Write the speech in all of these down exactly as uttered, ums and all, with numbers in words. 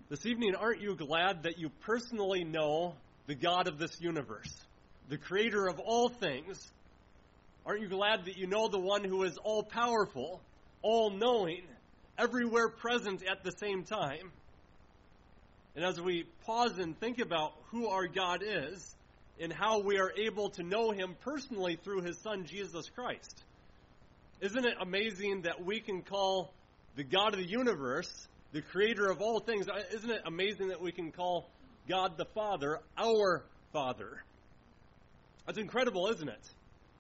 This evening, aren't you glad that you personally know the God of this universe, the creator of all things? Aren't you glad that you know the one who is all-powerful, all-knowing, everywhere present at the same time? And as we pause and think about who our God is and how we are able to know him personally through his Son, Jesus Christ, isn't it amazing that we can call the God of the universe, the creator of all things, isn't it amazing that we can call God the Father our Father? That's incredible, isn't it?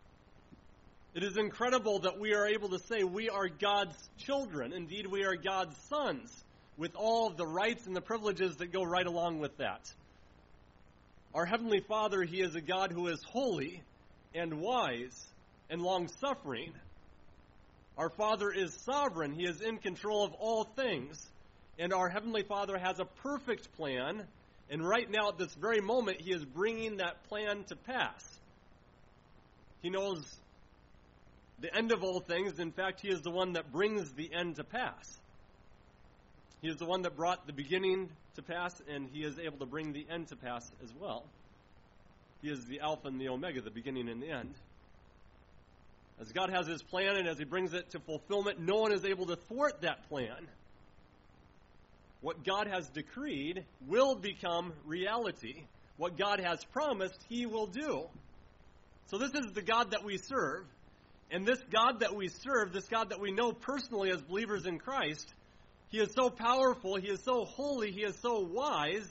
It is incredible that we are able to say we are God's children. Indeed, we are God's sons, with all of the rights and the privileges that go right along with that. Our Heavenly Father, he is a God who is holy and wise and long-suffering. Our Father is sovereign. He is in control of all things. And our Heavenly Father has a perfect plan. And right now, at this very moment, he is bringing that plan to pass. He knows the end of all things. In fact, he is the one that brings the end to pass. He is the one that brought the beginning to pass, and he is able to bring the end to pass as well. He is the Alpha and the Omega, the beginning and the end. As God has his plan, and as he brings it to fulfillment, no one is able to thwart that plan. What God has decreed will become reality. What God has promised, he will do. So this is the God that we serve. And this God that we serve, this God that we know personally as believers in Christ, he is so powerful, he is so holy, he is so wise.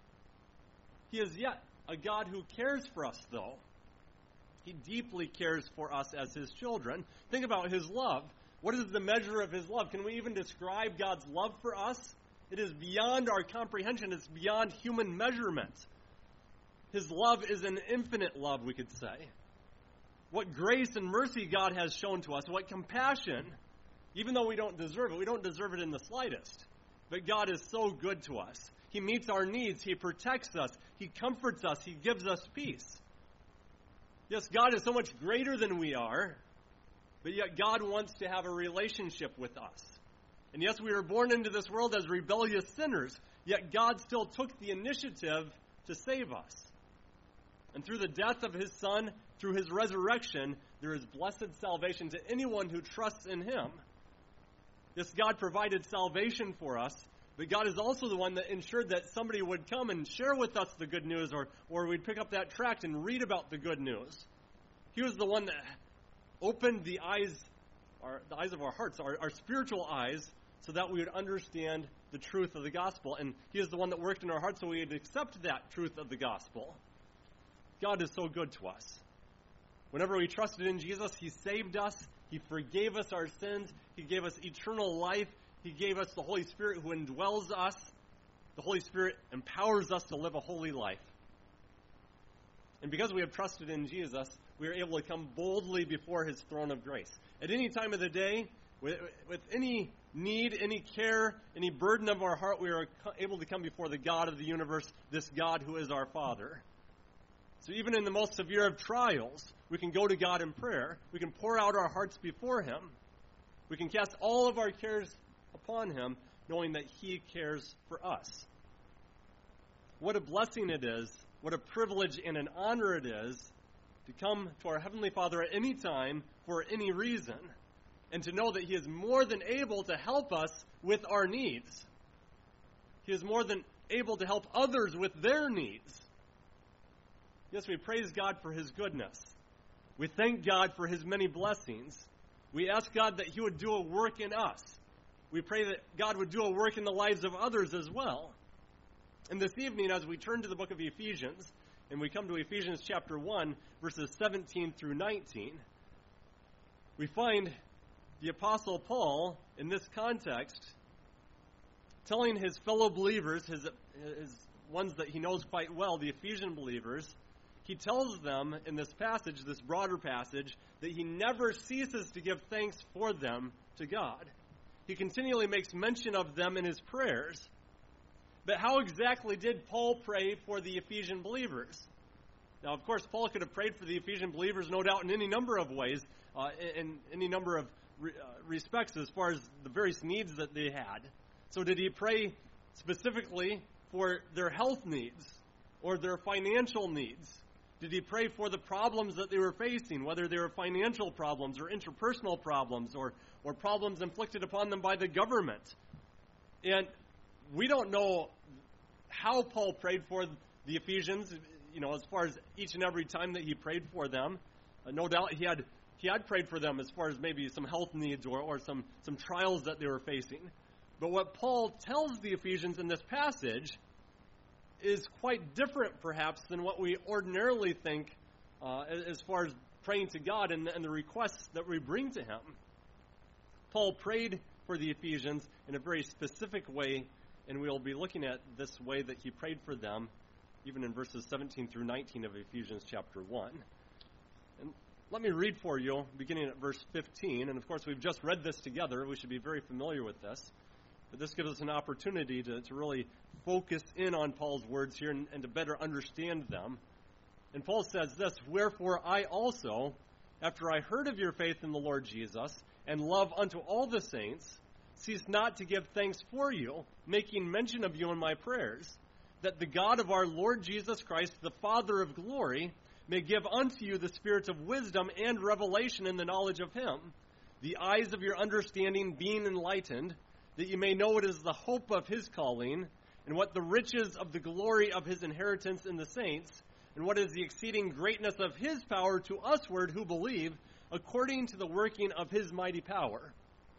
He is yet a God who cares for us, though. He deeply cares for us as his children. Think about his love. What is the measure of his love? Can we even describe God's love for us? It is beyond our comprehension. It's beyond human measurement. His love is an infinite love, we could say. What grace and mercy God has shown to us, what compassion, even though we don't deserve it. We don't deserve it in the slightest. But God is so good to us. He meets our needs. He protects us. He comforts us. He gives us peace. Yes, God is so much greater than we are, but yet God wants to have a relationship with us. And yes, we were born into this world as rebellious sinners, yet God still took the initiative to save us. And through the death of his Son, through his resurrection, there is blessed salvation to anyone who trusts in him. Yes, God provided salvation for us, but God is also the one that ensured that somebody would come and share with us the good news, or, or we'd pick up that tract and read about the good news. He was the one that opened the eyes, our, the eyes of our hearts, our, our spiritual eyes, so that we would understand the truth of the gospel. And he is the one that worked in our hearts so we would accept that truth of the gospel. God is so good to us. Whenever we trusted in Jesus, he saved us. He forgave us our sins. He gave us eternal life. He gave us the Holy Spirit who indwells us. The Holy Spirit empowers us to live a holy life. And because we have trusted in Jesus, we are able to come boldly before his throne of grace. At any time of the day, with, with any need, any care, any burden of our heart, we are able to come before the God of the universe, this God who is our Father. So even in the most severe of trials, we can go to God in prayer. We can pour out our hearts before him. We can cast all of our cares upon him, knowing that he cares for us. What a blessing it is, what a privilege and an honor it is to come to our Heavenly Father at any time for any reason, and to know that he is more than able to help us with our needs. He is more than able to help others with their needs. Yes, we praise God for his goodness. We thank God for his many blessings. We ask God that he would do a work in us. We pray that God would do a work in the lives of others as well. And this evening, as we turn to the book of Ephesians, and we come to Ephesians chapter one, verses seventeen through nineteen, we find the Apostle Paul, in this context, telling his fellow believers, his, his ones that he knows quite well, the Ephesian believers, he tells them in this passage, this broader passage, that he never ceases to give thanks for them to God. He continually makes mention of them in his prayers. But how exactly did Paul pray for the Ephesian believers? Now, of course, Paul could have prayed for the Ephesian believers, no doubt, in any number of ways, uh, in any number of re- uh, respects as far as the various needs that they had. So did he pray specifically for their health needs or their financial needs? Did he pray for the problems that they were facing, whether they were financial problems or interpersonal problems or, or problems inflicted upon them by the government? And we don't know how Paul prayed for the Ephesians, you know, as far as each and every time that he prayed for them. Uh, no doubt he had he had prayed for them as far as maybe some health needs or, or some, some trials that they were facing. But what Paul tells the Ephesians in this passage is quite different, perhaps, than what we ordinarily think uh, as far as praying to God and, and the requests that we bring to him. Paul prayed for the Ephesians in a very specific way, and we'll be looking at this way that he prayed for them, even in verses seventeen through nineteen of Ephesians chapter one. And let me read for you, beginning at verse fifteen. And, of course, we've just read this together. We should be very familiar with this. But this gives us an opportunity to, to really focus in on Paul's words here and, and to better understand them. And Paul says this, "Wherefore I also, after I heard of your faith in the Lord Jesus, and love unto all the saints, cease not to give thanks for you, making mention of you in my prayers, that the God of our Lord Jesus Christ, the Father of glory, may give unto you the spirit of wisdom and revelation in the knowledge of him, the eyes of your understanding being enlightened, that you may know what is the hope of his calling, and what the riches of the glory of his inheritance in the saints, and what is the exceeding greatness of his power to usward who believe, according to the working of his mighty power."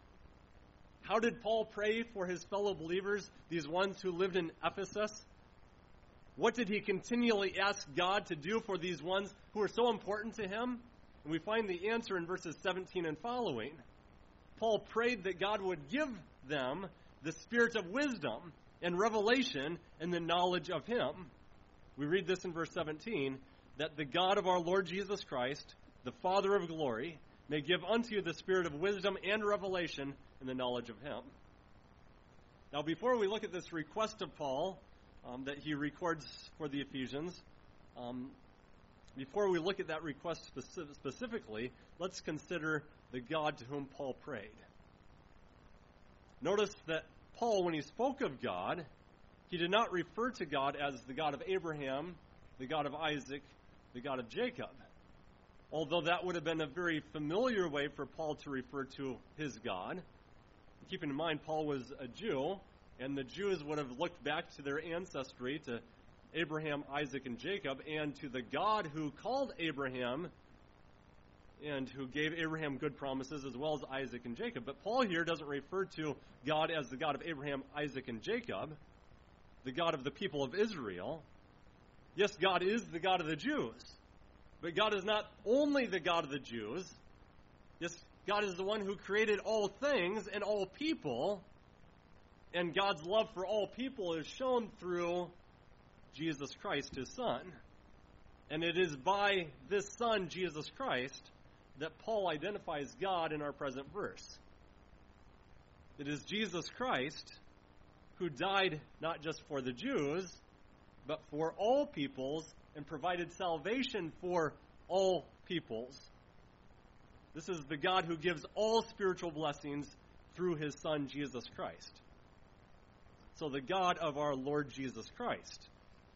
How did Paul pray for his fellow believers, these ones who lived in Ephesus? What did he continually ask God to do for these ones who are so important to him? And we find the answer in verses seventeen and following. Paul prayed that God would give them the spirit of wisdom and revelation and the knowledge of him. We read this in verse seventeen, that the God of our Lord Jesus Christ, the Father of glory, may give unto you the spirit of wisdom and revelation in the knowledge of him. Now, before we look at this request of Paul um, that he records for the Ephesians, um, before we look at that request speci- specifically, let's consider the God to whom Paul prayed. Notice that Paul, when he spoke of God, he did not refer to God as the God of Abraham, the God of Isaac, the God of Jacob. Although that would have been a very familiar way for Paul to refer to his God. Keeping in mind, Paul was a Jew, and the Jews would have looked back to their ancestry, to Abraham, Isaac, and Jacob, and to the God who called Abraham and who gave Abraham good promises, as well as Isaac and Jacob. But Paul here doesn't refer to God as the God of Abraham, Isaac, and Jacob, the God of the people of Israel. Yes, God is the God of the Jews, but God is not only the God of the Jews. Yes, God is the one who created all things and all people, and God's love for all people is shown through Jesus Christ, his Son. And it is by this Son, Jesus Christ, that Paul identifies God in our present verse. It is Jesus Christ who died not just for the Jews, but for all peoples, and provided salvation for all peoples. This is the God who gives all spiritual blessings through his Son, Jesus Christ. So the God of our Lord Jesus Christ.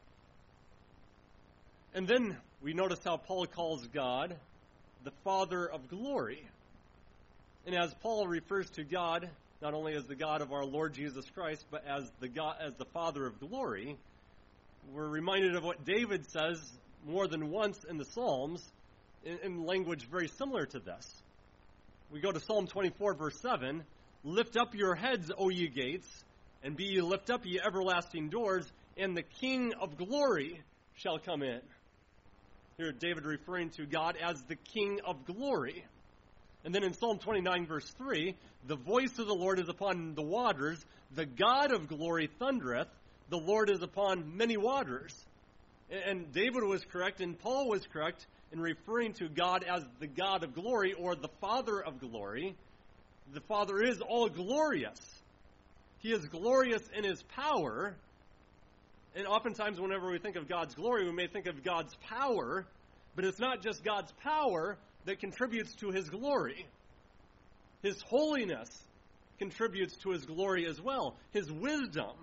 And then we notice how Paul calls God the Father of glory. And as Paul refers to God, not only as the God of our Lord Jesus Christ, but as the God, as the Father of glory, we're reminded of what David says more than once in the Psalms, in, in language very similar to this. We go to Psalm twenty-four, verse seven, "Lift up your heads, O ye gates, and be ye lift up, ye everlasting doors, and the King of glory shall come in." Here David referring to God as the King of glory. And then in Psalm twenty-nine, verse three, "The voice of the Lord is upon the waters, the God of glory thundereth, the Lord is upon many waters." And David was correct, and Paul was correct in referring to God as the God of glory, or the Father of glory. The Father is all glorious. He is glorious in his power. And oftentimes whenever we think of God's glory, we may think of God's power, but it's not just God's power that contributes to his glory. His holiness contributes to his glory as well. His wisdom,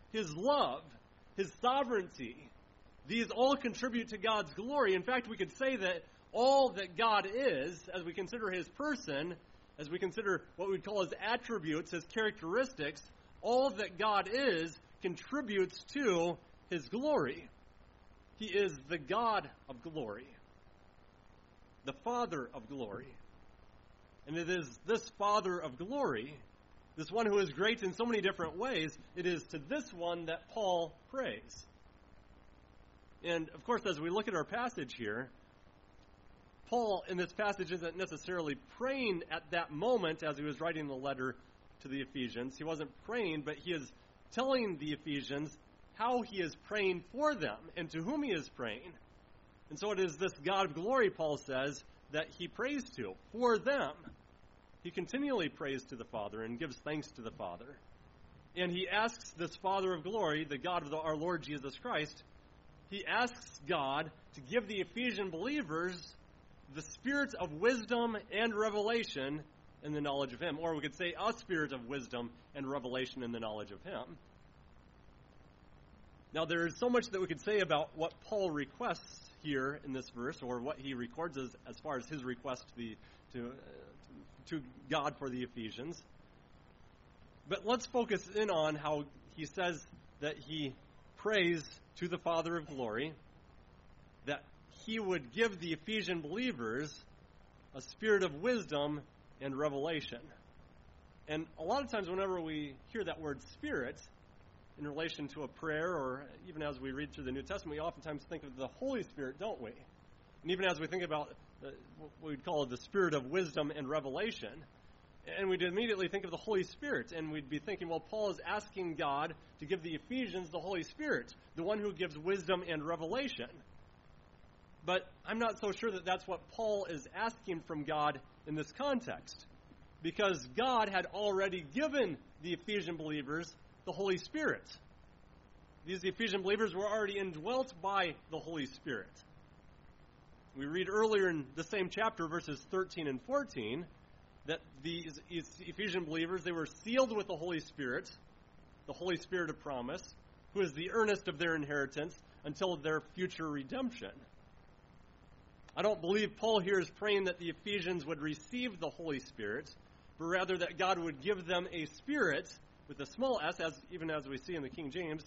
His love, His sovereignty. These all contribute to God's glory. In fact, we could say that all that God is, as we consider His person, as we consider what we'd call His attributes, His characteristics, all that God is contributes to His glory. He is the God of glory, the Father of glory. And it is this Father of glory, this one who is great in so many different ways, it is to this one that Paul prays. And, of course, as we look at our passage here, Paul, in this passage, isn't necessarily praying at that moment as he was writing the letter to the Ephesians. He wasn't praying, but he is telling the Ephesians how he is praying for them and to whom he is praying. And so it is this God of glory, Paul says, that he prays to, for them. He continually prays to the Father and gives thanks to the Father. And he asks this Father of glory, the God of the, our Lord Jesus Christ, he asks God to give the Ephesian believers the spirit of wisdom and revelation in the knowledge of Him. Or we could say a spirit of wisdom and revelation in the knowledge of Him. Now, there is so much that we could say about what Paul requests here in this verse, or what he records as, as far as his request to, the, to, uh, to God for the Ephesians. But let's focus in on how he says that he prays to the Father of glory, that he would give the Ephesian believers a spirit of wisdom and revelation. And a lot of times whenever we hear that word spirit in relation to a prayer, or even as we read through the New Testament, we oftentimes think of the Holy Spirit, don't we? And even as we think about uh, what we'd call the spirit of wisdom and revelation, and we'd immediately think of the Holy Spirit, and we'd be thinking, well, Paul is asking God to give the Ephesians the Holy Spirit, the one who gives wisdom and revelation. But I'm not so sure that that's what Paul is asking from God in this context, because God had already given the Ephesian believers the Holy Spirit. These Ephesian believers were already indwelt by the Holy Spirit. We read earlier in the same chapter, verses thirteen and fourteen, that these Ephesian believers, they were sealed with the Holy Spirit, the Holy Spirit of promise, who is the earnest of their inheritance until their future redemption. I don't believe Paul here is praying that the Ephesians would receive the Holy Spirit, but rather that God would give them a spirit with a small s, as even as we see in the King James,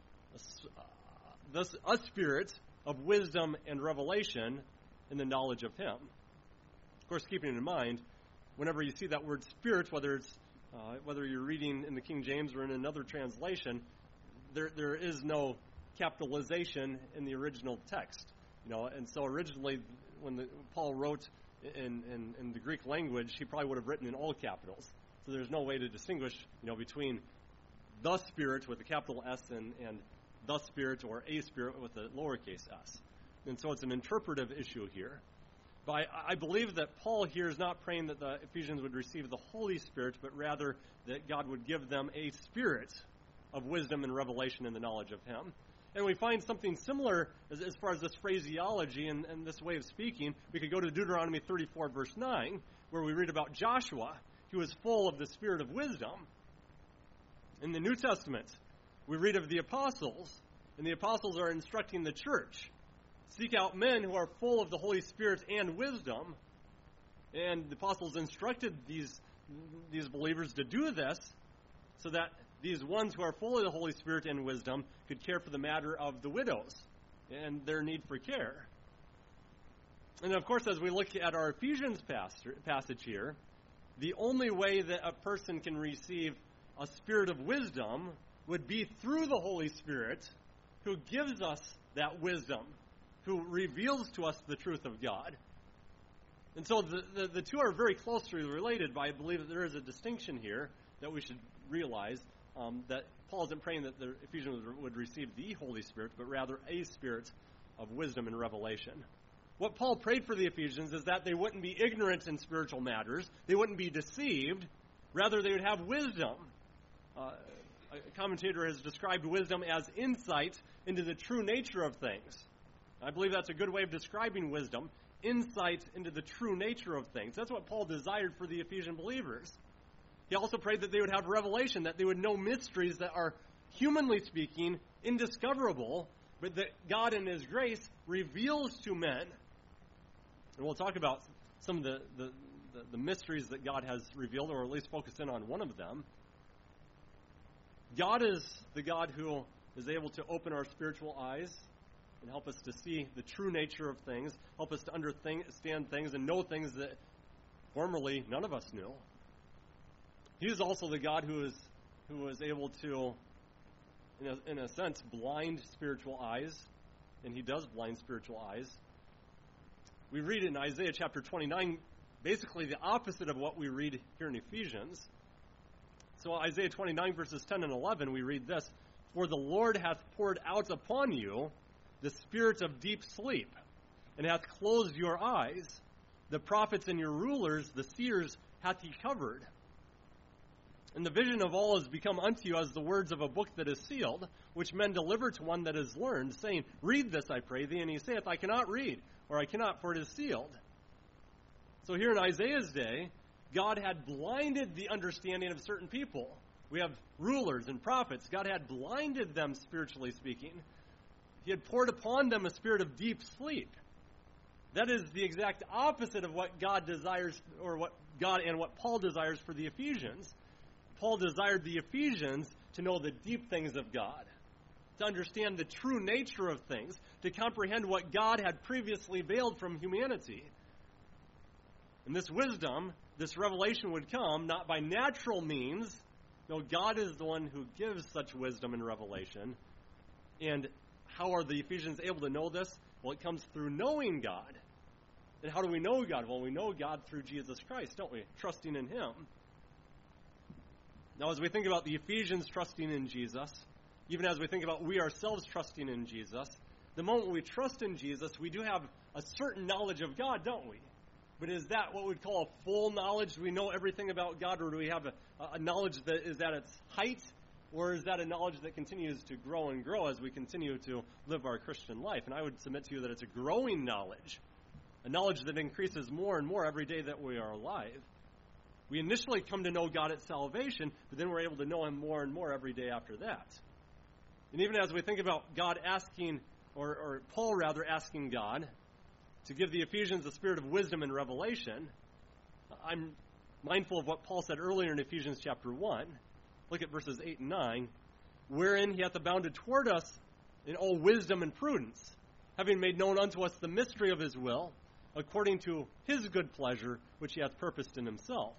a, a spirit of wisdom and revelation in the knowledge of Him. Of course, keeping in mind, whenever you see that word spirit, whether it's uh, whether you're reading in the King James or in another translation, there there is no capitalization in the original text. You know, and so originally, when the, Paul wrote in, in, in the Greek language, he probably would have written in all capitals. So there's no way to distinguish, you know, between the Spirit with a capital S and, and the Spirit or a Spirit with a lowercase s. And so it's an interpretive issue here. But I, I believe that Paul here is not praying that the Ephesians would receive the Holy Spirit, but rather that God would give them a spirit of wisdom and revelation in the knowledge of Him. And we find something similar as, as far as this phraseology and, and this way of speaking. We could go to Deuteronomy thirty-four, verse nine, where we read about Joshua, who was full of the spirit of wisdom. In the New Testament, we read of the apostles, and the apostles are instructing the church. Seek out men who are full of the Holy Spirit and wisdom. And the apostles instructed these, these believers to do this so that these ones who are full of the Holy Spirit and wisdom could care for the matter of the widows and their need for care. And of course, as we look at our Ephesians passage here, the only way that a person can receive a spirit of wisdom would be through the Holy Spirit, who gives us that wisdom, who reveals to us the truth of God. And so the, the, the two are very closely related, but I believe that there is a distinction here that we should realize. Um, that Paul isn't praying that the Ephesians would receive the Holy Spirit, but rather a spirit of wisdom and revelation. What Paul prayed for the Ephesians is that they wouldn't be ignorant in spiritual matters, they wouldn't be deceived, rather they would have wisdom. Uh, a commentator has described wisdom as insight into the true nature of things. I believe that's a good way of describing wisdom, insight into the true nature of things. That's what Paul desired for the Ephesian believers. He also prayed that they would have revelation, that they would know mysteries that are humanly speaking, indiscoverable, but that God in His grace reveals to men. And we'll talk about some of the, the, the, the mysteries that God has revealed, or at least focus in on one of them. God is the God who is able to open our spiritual eyes and help us to see the true nature of things, help us to understand things and know things that formerly none of us knew. He is also the God who is who is able to, in a, in a sense, blind spiritual eyes, and He does blind spiritual eyes. We read in Isaiah chapter twenty-nine basically the opposite of what we read here in Ephesians. So Isaiah twenty-nine verses ten and eleven, we read this: "For the Lord hath poured out upon you the spirit of deep sleep, and hath closed your eyes. The prophets and your rulers, the seers, hath He covered. And the vision of all is become unto you as the words of a book that is sealed, which men deliver to one that is learned, saying, Read this, I pray thee. And he saith, I cannot read, or I cannot, for it is sealed." So here in Isaiah's day, God had blinded the understanding of certain people. We have rulers and prophets. God had blinded them, spiritually speaking. He had poured upon them a spirit of deep sleep. That is the exact opposite of what God desires, or what God and what Paul desires for the Ephesians. Paul desired the Ephesians to know the deep things of God, to understand the true nature of things, to comprehend what God had previously veiled from humanity. And this wisdom, this revelation would come not by natural means. No, God is the one who gives such wisdom and revelation. And how are the Ephesians able to know this? Well, it comes through knowing God. And how do we know God? Well, we know God through Jesus Christ, don't we? Trusting in Him. Now, as we think about the Ephesians trusting in Jesus, even as we think about we ourselves trusting in Jesus, the moment we trust in Jesus, we do have a certain knowledge of God, don't we? But is that what we'd call a full knowledge? Do we know everything about God, or do we have a, a knowledge that is at its height, or is that a knowledge that continues to grow and grow as we continue to live our Christian life? And I would submit to you that it's a growing knowledge, a knowledge that increases more and more every day that we are alive. We initially come to know God at salvation, but then we're able to know Him more and more every day after that. And even as we think about God asking, or, or Paul rather asking God to give the Ephesians a spirit of wisdom and revelation, I'm mindful of what Paul said earlier in Ephesians chapter one. Look at verses eight and nine. "Wherein He hath abounded toward us in all wisdom and prudence, having made known unto us the mystery of His will, according to His good pleasure, which He hath purposed in Himself."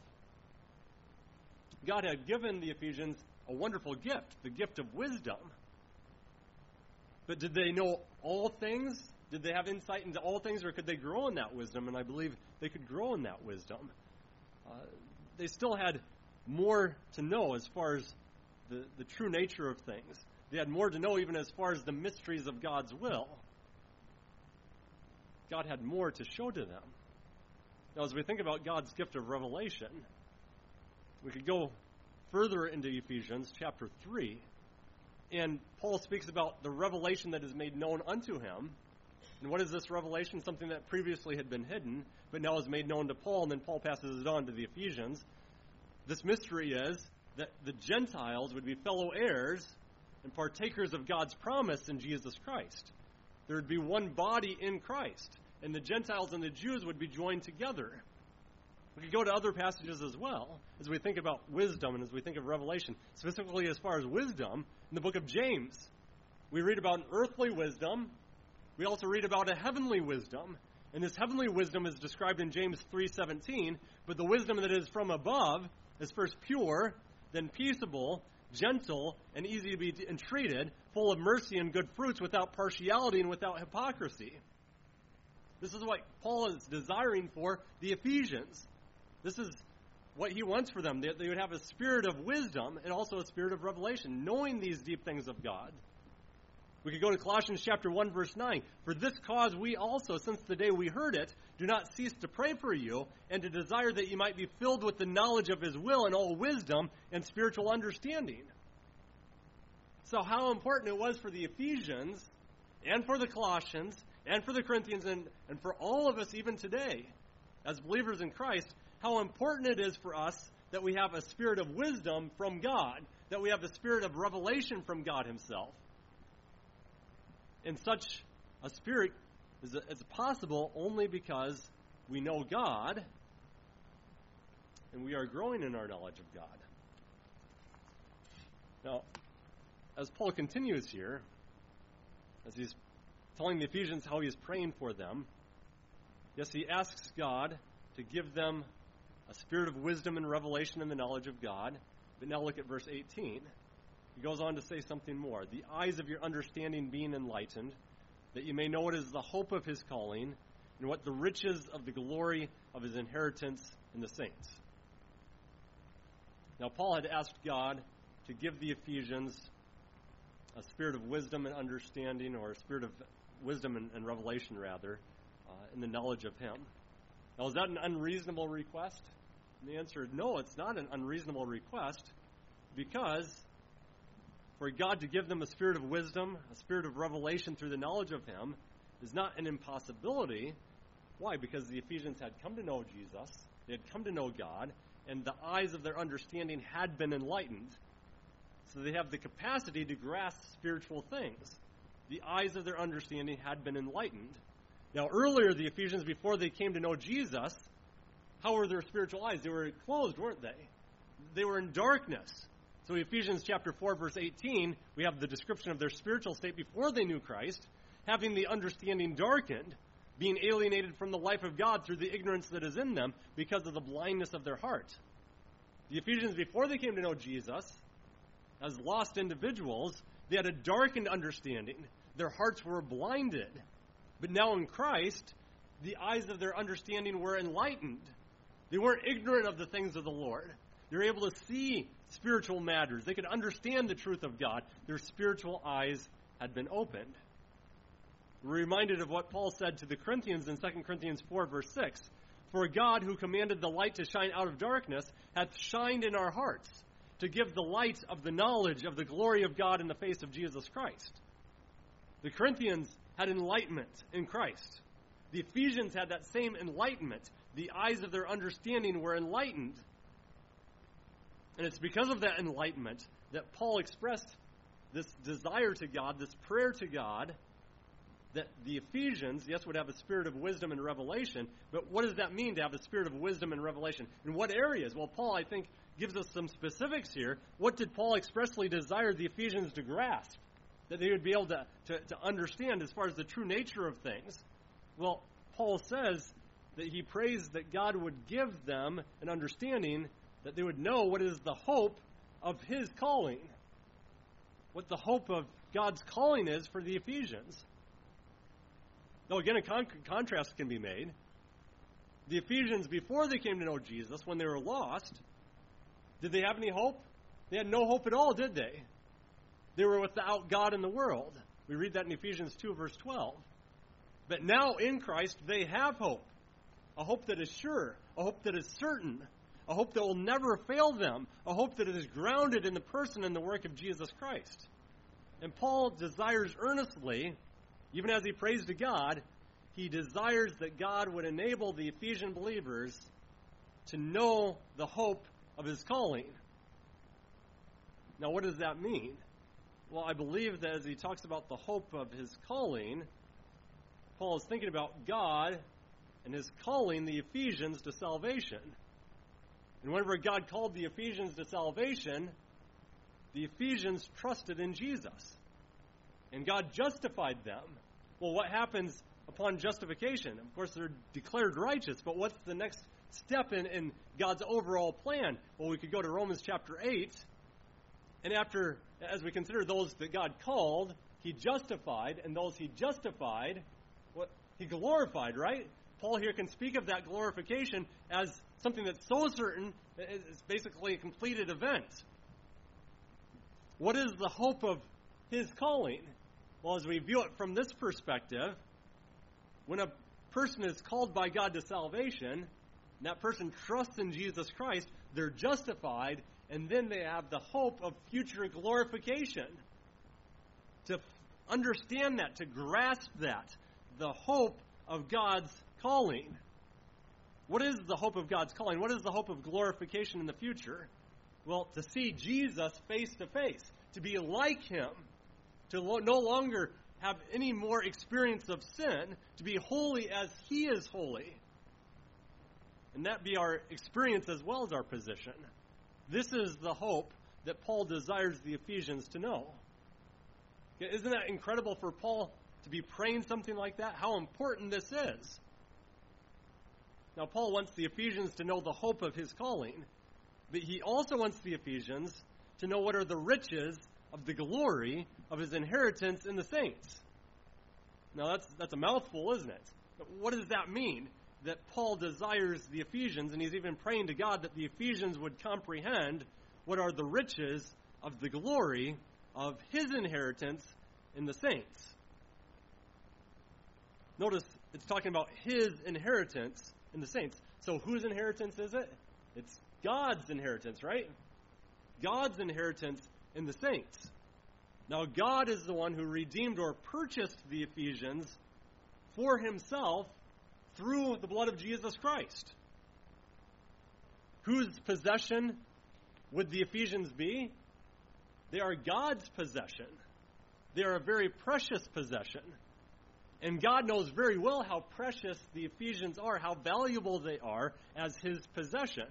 God had given the Ephesians a wonderful gift, the gift of wisdom. But did they know all things? Did they have insight into all things, or could they grow in that wisdom? And I believe they could grow in that wisdom. Uh, they still had more to know as far as the, the true nature of things. They had more to know even as far as the mysteries of God's will. God had more to show to them. Now, as we think about God's gift of revelation, we could go further into Ephesians chapter three, and Paul speaks about the revelation that is made known unto him. And what is this revelation? Something that previously had been hidden, but now is made known to Paul, and then Paul passes it on to the Ephesians. This mystery is that the Gentiles would be fellow heirs and partakers of God's promise in Jesus Christ. There would be one body in Christ, and the Gentiles and the Jews would be joined together. We could go to other passages as well, as we think about wisdom and as we think of revelation. Specifically as far as wisdom, in the book of James, we read about an earthly wisdom. We also read about a heavenly wisdom. And this heavenly wisdom is described in James three seventeen, but the wisdom that is from above is first pure, then peaceable, gentle, and easy to be entreated, full of mercy and good fruits, without partiality and without hypocrisy. This is what Paul is desiring for the Ephesians. This is what he wants for them. They, they would have a spirit of wisdom and also a spirit of revelation, knowing these deep things of God. We could go to Colossians chapter one, verse nine. "For this cause we also, since the day we heard it, do not cease to pray for you, and to desire that you might be filled with the knowledge of His will and all wisdom and spiritual understanding." So how important it was for the Ephesians, and for the Colossians, and for the Corinthians, and, and for all of us even today, as believers in Christ, how important it is for us that we have a spirit of wisdom from God, that we have the spirit of revelation from God himself. And such a spirit is, is possible only because we know God and we are growing in our knowledge of God. Now, as Paul continues here, as he's telling the Ephesians how he's praying for them, yes, he asks God to give them a spirit of wisdom and revelation in the knowledge of God. But now look at verse eighteen. He goes on to say something more. The eyes of your understanding being enlightened, that you may know what is the hope of his calling, and what the riches of the glory of his inheritance in the saints. Now, Paul had asked God to give the Ephesians a spirit of wisdom and understanding, or a spirit of wisdom and, and revelation, rather, uh, in the knowledge of him. Now, is that an unreasonable request? And the answer is no, it's not an unreasonable request, because for God to give them a spirit of wisdom, a spirit of revelation through the knowledge of him, is not an impossibility. Why? Because the Ephesians had come to know Jesus, they had come to know God, and the eyes of their understanding had been enlightened. So they have the capacity to grasp spiritual things. The eyes of their understanding had been enlightened. Now, earlier, the Ephesians, before they came to know Jesus, how were their spiritual eyes? They were closed, weren't they? They were in darkness. So Ephesians chapter four, verse eighteen, we have the description of their spiritual state before they knew Christ, having the understanding darkened, being alienated from the life of God through the ignorance that is in them because of the blindness of their heart. The Ephesians, before they came to know Jesus, as lost individuals, they had a darkened understanding. Their hearts were blinded. But now in Christ, the eyes of their understanding were enlightened. They weren't ignorant of the things of the Lord. They were able to see spiritual matters. They could understand the truth of God. Their spiritual eyes had been opened. We're reminded of what Paul said to the Corinthians in Second Corinthians four, verse six. For God, who commanded the light to shine out of darkness, hath shined in our hearts, to give the light of the knowledge of the glory of God in the face of Jesus Christ. The Corinthians had enlightenment in Christ. The Ephesians had that same enlightenment. The eyes of their understanding were enlightened. And it's because of that enlightenment that Paul expressed this desire to God, this prayer to God, that the Ephesians, yes, would have a spirit of wisdom and revelation, but what does that mean to have a spirit of wisdom and revelation? In what areas? Well, Paul, I think, gives us some specifics here. What did Paul expressly desire the Ephesians to grasp? That they would be able to, to, to understand as far as the true nature of things? Well, Paul says that he prays that God would give them an understanding, that they would know what is the hope of his calling. What the hope of God's calling is for the Ephesians. Now, again, a con- contrast can be made. The Ephesians, before they came to know Jesus, when they were lost, did they have any hope? They had no hope at all, did they? They were without God in the world. We read that in Ephesians two, verse twelve. But now in Christ, they have hope. A hope that is sure. A hope that is certain. A hope that will never fail them. A hope that is grounded in the person and the work of Jesus Christ. And Paul desires earnestly, even as he prays to God, he desires that God would enable the Ephesian believers to know the hope of his calling. Now, what does that mean? Well, I believe that as he talks about the hope of his calling, Paul is thinking about God and his calling the Ephesians to salvation. And whenever God called the Ephesians to salvation, the Ephesians trusted in Jesus. And God justified them. Well, what happens upon justification? Of course, they're declared righteous, but what's the next step in, in God's overall plan? Well, we could go to Romans chapter eight, and after, as we consider those that God called, he justified, and those he justified, what he glorified, right? Paul here can speak of that glorification as something that's so certain, it's basically a completed event. What is the hope of his calling? Well, as we view it from this perspective, when a person is called by God to salvation, and that person trusts in Jesus Christ, they're justified, and then they have the hope of future glorification. To understand that, to grasp that, the hope of God's calling. What is the hope of God's calling? What is the hope of glorification in the future? Well, to see Jesus face to face, to be like him, to lo- no longer have any more experience of sin, to be holy as he is holy. And that be our experience as well as our position. This is the hope that Paul desires the Ephesians to know. Isn't that incredible for Paul to be praying something like that? How important this is. Now, Paul wants the Ephesians to know the hope of his calling, but he also wants the Ephesians to know what are the riches of the glory of his inheritance in the saints. Now, that's that's a mouthful, isn't it? But what does that mean? That Paul desires the Ephesians, and he's even praying to God that the Ephesians would comprehend what are the riches of the glory of his inheritance in the saints. Notice it's talking about his inheritance in the saints. So whose inheritance is it? It's God's inheritance, right? God's inheritance in the saints. Now, God is the one who redeemed or purchased the Ephesians for himself through the blood of Jesus Christ. Whose possession would the Ephesians be? They are God's possession. They are a very precious possession. And God knows very well how precious the Ephesians are, how valuable they are as his possession.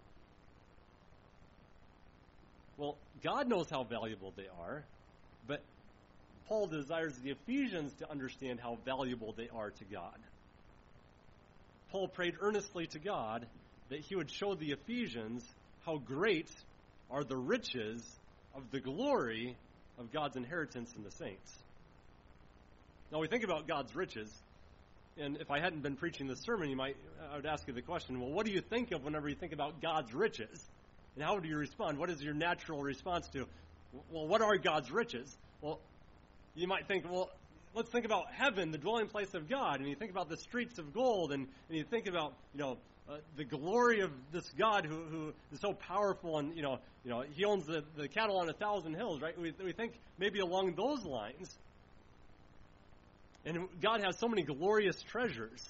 Well, God knows how valuable they are, but Paul desires the Ephesians to understand how valuable they are to God. Paul prayed earnestly to God that he would show the Ephesians how great are the riches of the glory of God's inheritance in the saints. Now, we think about God's riches, and if I hadn't been preaching this sermon, you might I would ask you the question, well, what do you think of whenever you think about God's riches? And how do you respond? What is your natural response to, well, what are God's riches? Well, you might think, well, let's think about heaven, the dwelling place of God, and you think about the streets of gold, and, and you think about, you know, uh, the glory of this God who, who is so powerful, and, you know, you know, he owns the, the cattle on a thousand hills, right? We, we think maybe along those lines. And God has so many glorious treasures.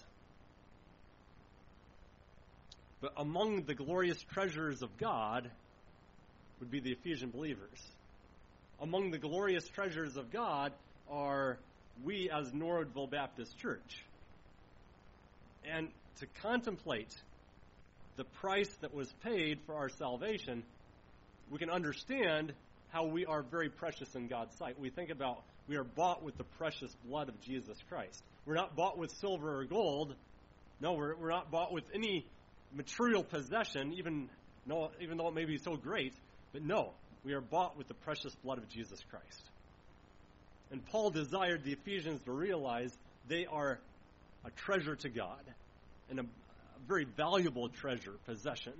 But among the glorious treasures of God would be the Ephesian believers. Among the glorious treasures of God are we as Norwoodville Baptist Church. And to contemplate the price that was paid for our salvation, we can understand how we are very precious in God's sight. We think about we are bought with the precious blood of Jesus Christ. We're not bought with silver or gold. No, we're, we're not bought with any material possession, even, no, even though it may be so great. But no, we are bought with the precious blood of Jesus Christ. And Paul desired the Ephesians to realize they are a treasure to God and a, a very valuable treasure, possession.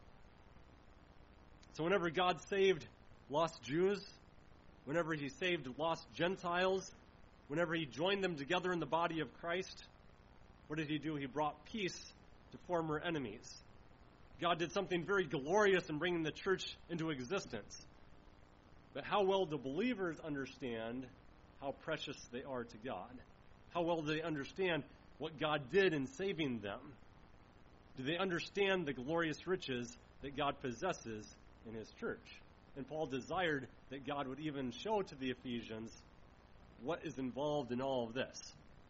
So whenever God saved lost Jews, whenever he saved lost Gentiles, whenever he joined them together in the body of Christ, what did he do? He brought peace to former enemies. God did something very glorious in bringing the church into existence. But how well do believers understand how precious they are to God? How well do they understand what God did in saving them? Do they understand the glorious riches that God possesses in his church? And Paul desired that God would even show to the Ephesians what is involved in all of this.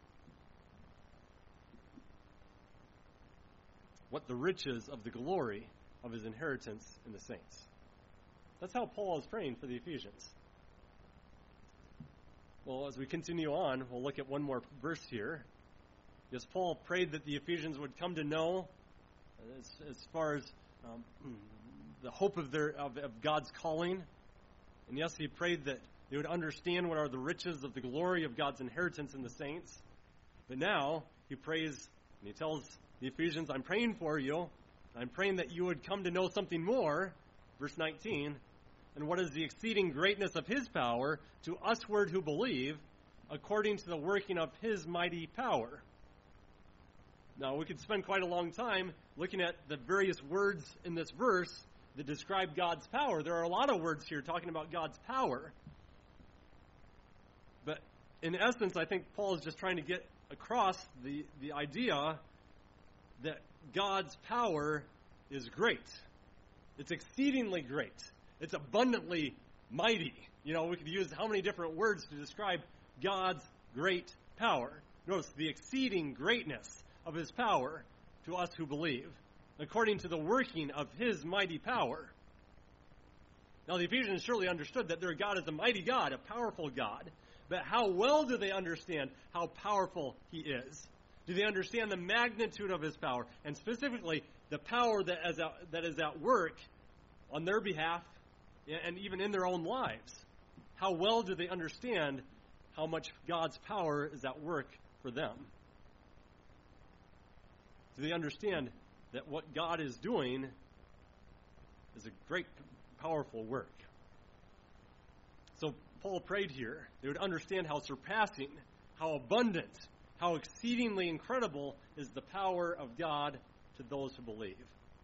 What the riches of the glory of his inheritance in the saints. That's how Paul is praying for the Ephesians. Well, as we continue on, we'll look at one more verse here. Yes, Paul prayed that the Ephesians would come to know, as, as far as um, the hope of their of, of God's calling. And yes, he prayed that they would understand what are the riches of the glory of God's inheritance in the saints. But now he prays and he tells the Ephesians, I'm praying for you. I'm praying that you would come to know something more. Verse nineteen. And what is the exceeding greatness of his power to usward who believe, according to the working of his mighty power. Now, we could spend quite a long time looking at the various words in this verse that describe God's power. There are a lot of words here talking about God's power. But in essence, I think Paul is just trying to get across the, the idea that God's power is great. It's exceedingly great. It's abundantly mighty. You know, we could use how many different words to describe God's great power. Notice the exceeding greatness of his power to us who believe, according to the working of his mighty power. Now, the Ephesians surely understood that their God is a mighty God, a powerful God. But how well do they understand how powerful he is? Do they understand the magnitude of his power? And specifically, the power that is at, that is at work on their behalf and even in their own lives? How well do they understand how much God's power is at work for them? Do they understand that what God is doing is a great, powerful work? So Paul prayed here they would understand how surpassing, how abundant, how exceedingly incredible is the power of God to those who believe.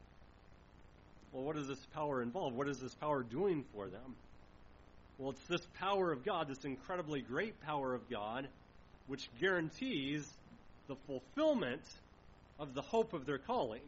Well, what does this power involve? What is this power doing for them? Well, it's this power of God, this incredibly great power of God, which guarantees the fulfillment of the hope of their calling.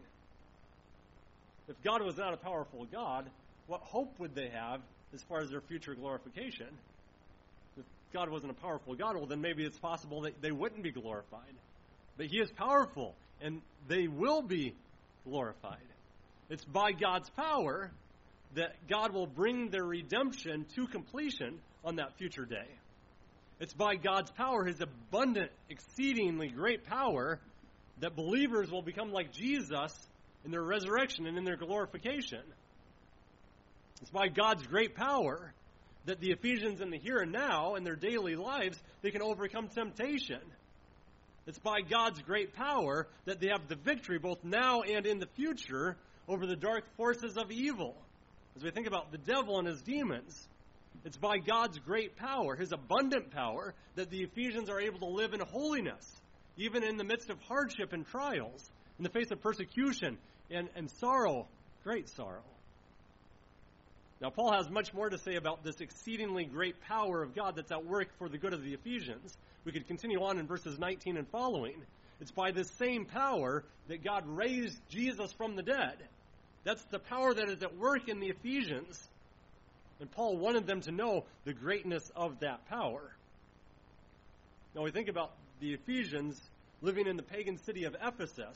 If God was not a powerful God, what hope would they have as far as their future glorification? If God wasn't a powerful God, well, then maybe it's possible that they wouldn't be glorified. But he is powerful, and they will be glorified. It's by God's power that God will bring their redemption to completion on that future day. It's by God's power, his abundant, exceedingly great power, that believers will become like Jesus in their resurrection and in their glorification. It's by God's great power that the Ephesians in the here and now, in their daily lives, they can overcome temptation. It's by God's great power that they have the victory both now and in the future over the dark forces of evil. As we think about the devil and his demons, it's by God's great power, his abundant power, that the Ephesians are able to live in holiness, even in the midst of hardship and trials, in the face of persecution and, and sorrow, great sorrow. Now, Paul has much more to say about this exceedingly great power of God that's at work for the good of the Ephesians. We could continue on in verses nineteen and following. It's by this same power that God raised Jesus from the dead. That's the power that is at work in the Ephesians. And Paul wanted them to know the greatness of that power. Now, we think about the Ephesians living in the pagan city of Ephesus.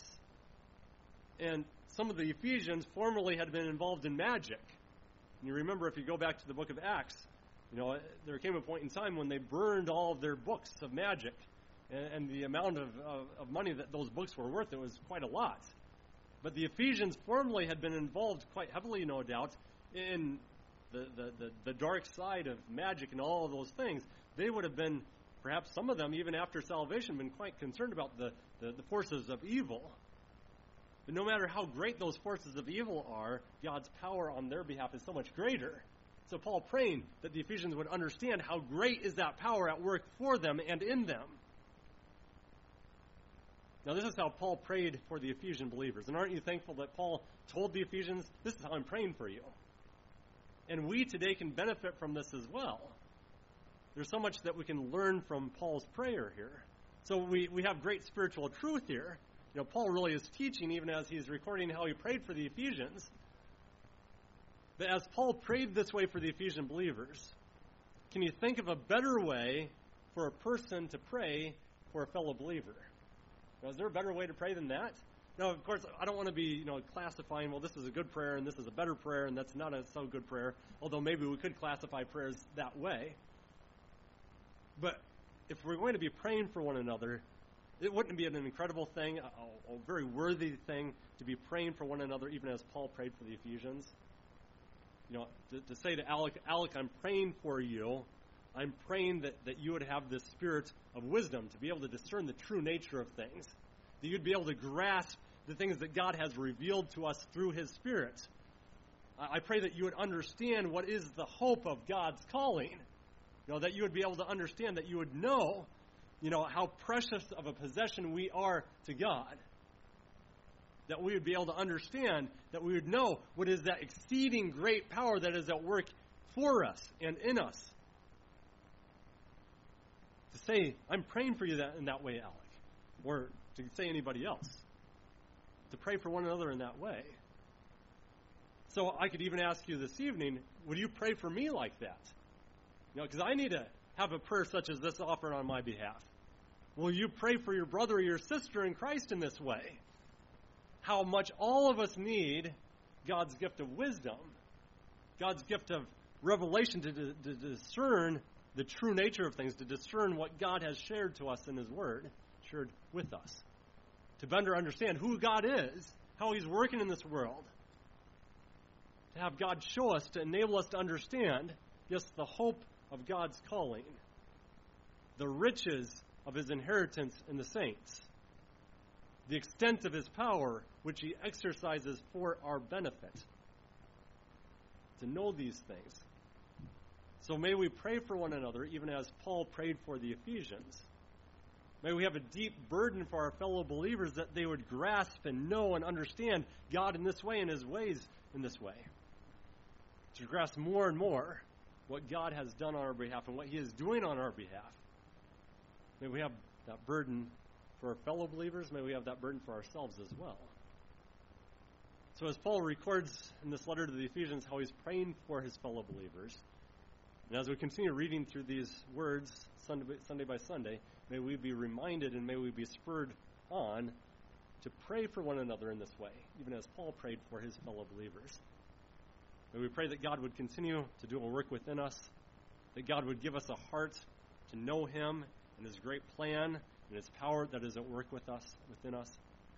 And some of the Ephesians formerly had been involved in magic. And you remember, if you go back to the book of Acts, you know, there came a point in time when they burned all of their books of magic. And, and the amount of, of, of money that those books were worth, it was quite a lot. But the Ephesians formerly had been involved quite heavily, no doubt, in the, the, the, the dark side of magic and all of those things. They would have been, perhaps some of them, even after salvation, been quite concerned about the, the, the forces of evil. But no matter how great those forces of evil are, God's power on their behalf is so much greater. So Paul praying that the Ephesians would understand how great is that power at work for them and in them. Now, this is how Paul prayed for the Ephesian believers. And aren't you thankful that Paul told the Ephesians, this is how I'm praying for you? And we today can benefit from this as well. There's so much that we can learn from Paul's prayer here. So we, we have great spiritual truth here. You know, Paul really is teaching even as he's recording how he prayed for the Ephesians. But as Paul prayed this way for the Ephesian believers, can you think of a better way for a person to pray for a fellow believer? Now, is there a better way to pray than that? Now, of course, I don't want to be, you know, classifying, well, this is a good prayer and this is a better prayer and that's not a so good prayer, although maybe we could classify prayers that way. But if we're going to be praying for one another, it wouldn't be an incredible thing, a, a very worthy thing to be praying for one another, even as Paul prayed for the Ephesians? You know, to, to say to Alec, Alec, I'm praying for you. I'm praying that, that you would have this spirit of wisdom to be able to discern the true nature of things, that you'd be able to grasp the things that God has revealed to us through his Spirit. I pray that you would understand what is the hope of God's calling, you know, that you would be able to understand, that you would know, you know, how precious of a possession we are to God, that we would be able to understand, that we would know what is that exceeding great power that is at work for us and in us. To say, I'm praying for you that, in that way, Alec, or to say anybody else, to pray for one another in that way. So I could even ask you this evening, would you pray for me like that? You know, because I need to have a prayer such as this offered on my behalf. Will you pray for your brother or your sister in Christ in this way? How much all of us need God's gift of wisdom, God's gift of revelation to, to, to discern the true nature of things, to discern what God has shared to us in His Word, shared with us, to better understand who God is, how He's working in this world, to have God show us, to enable us to understand, yes, the hope of God's calling, the riches of His inheritance in the saints, the extent of His power, which He exercises for our benefit. To know these things. So may we pray for one another, even as Paul prayed for the Ephesians. May we have a deep burden for our fellow believers that they would grasp and know and understand God in this way and His ways in this way. To grasp more and more what God has done on our behalf and what He is doing on our behalf. May we have that burden for our fellow believers. May we have that burden for ourselves as well. So as Paul records in this letter to the Ephesians how he's praying for his fellow believers, and as we continue reading through these words Sunday, Sunday by Sunday, may we be reminded and may we be spurred on to pray for one another in this way, even as Paul prayed for his fellow believers. May we pray that God would continue to do a work within us, that God would give us a heart to know Him and His great plan and His power that is at work with us, within us.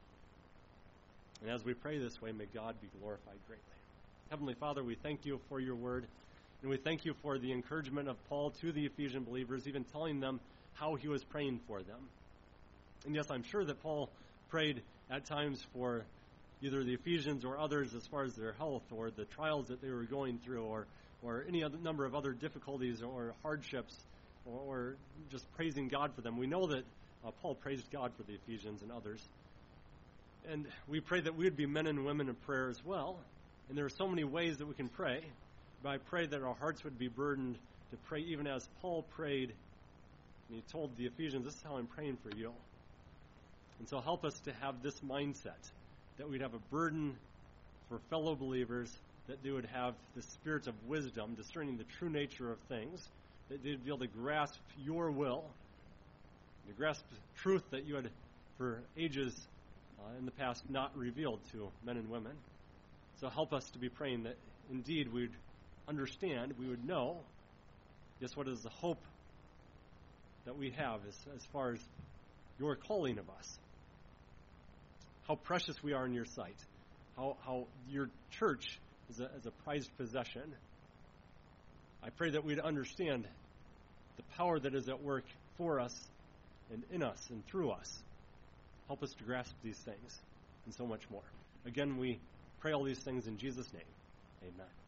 And as we pray this way, may God be glorified greatly. Heavenly Father, we thank You for Your word, and we thank You for the encouragement of Paul to the Ephesian believers, even telling them how he was praying for them. And yes, I'm sure that Paul prayed at times for either the Ephesians or others as far as their health or the trials that they were going through or, or any other number of other difficulties or hardships or, or just praising God for them. We know that uh, Paul praised God for the Ephesians and others. And we pray that we would be men and women of prayer as well. And there are so many ways that we can pray. But I pray that our hearts would be burdened to pray even as Paul prayed. And he told the Ephesians, this is how I'm praying for you. And so help us to have this mindset, that we'd have a burden for fellow believers, that they would have the spirit of wisdom, discerning the true nature of things, that they'd be able to grasp Your will, to grasp truth that You had for ages uh, in the past not revealed to men and women. So help us to be praying that indeed we'd understand, we would know just what is the hope that we have as, as far as Your calling of us. How precious we are in Your sight. How, how Your church is a, is a prized possession. I pray that we'd understand the power that is at work for us and in us and through us. Help us to grasp these things and so much more. Again, we pray all these things in Jesus' name. Amen.